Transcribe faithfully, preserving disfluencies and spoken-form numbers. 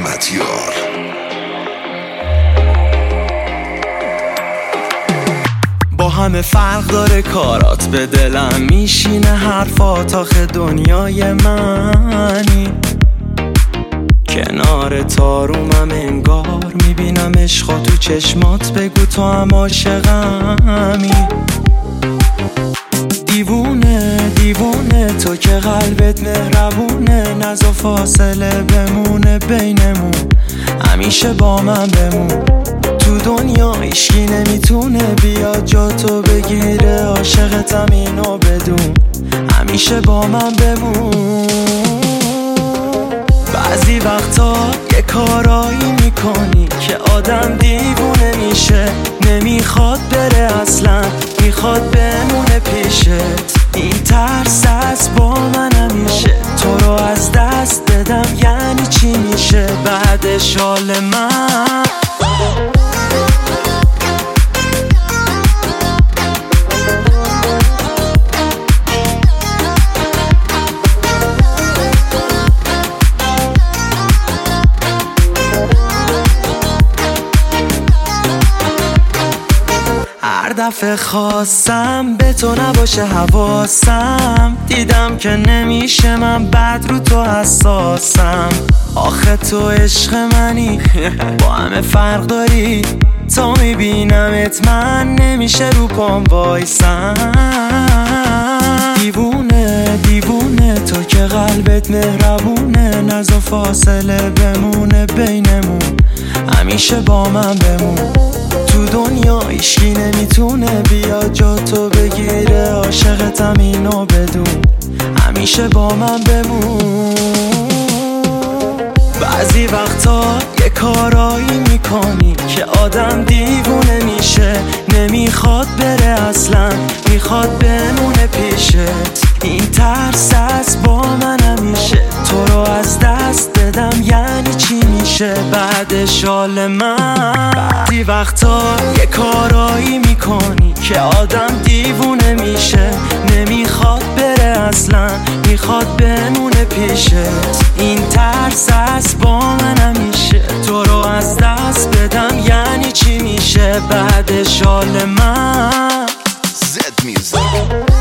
احمدیار. با همه فرق داره کارات، به دلم میشینه حرفات. آخه دنیای منی کنار تارومم، انگار میبینم عشقا تو چشمات. بگو تو هم عاشقمی. دیوونه دیوونه تو که قلبت مهربونه، نزا فاصله بمونه بینمون، همیشه با من بمون. تو دنیا هیچکی نمیتونه بیاد جا تو بگیره، عاشقتم اینو بدون، همیشه با من بمون. بعضی وقتا یه کارایی میکنی که آدم دیوونه میشه، نمیخواد بره اصلا، میخواد بمونه پیشت. این ترس از با من همیشه، تو رو از دست بدم یعنی چی میشه بعدش حال من؟ هر دفعه خواستم به تو نباشه حواسم، دیدم که نمیشه من بد رو تو حساسم. آخه تو عشق منی، با همه فرق داری، تا میبینمت من نمیشه رو پام وایسم. دیوونه دیوونه تو که قلبت مهربونه، نزا فاصله بمونه بینمون، همیشه با من بمون. تو دنیا هیچکی نمیتونه بیاد جا تو بگیره، عاشقتم اینو بدون، همیشه با من بمون. بعضی وقتا یه کارایی میکنی که آدم دیوونه میشه، نمیخواد بره اصلا، میخواد بمونه پیشت. این ترس از با من همیشه، تو رو از دست بدم یعنی چی میشه بعدش حال من؟ بعضی وقتا یه کارایی میکنی که آدم دیوونه میشه، نمیخواد بره اصلا، میخواد بمونه پیشت. این ترس از با من همیشه، تو رو از دست بدم یعنی چی میشه بعدش حال من؟ زد میوزیک.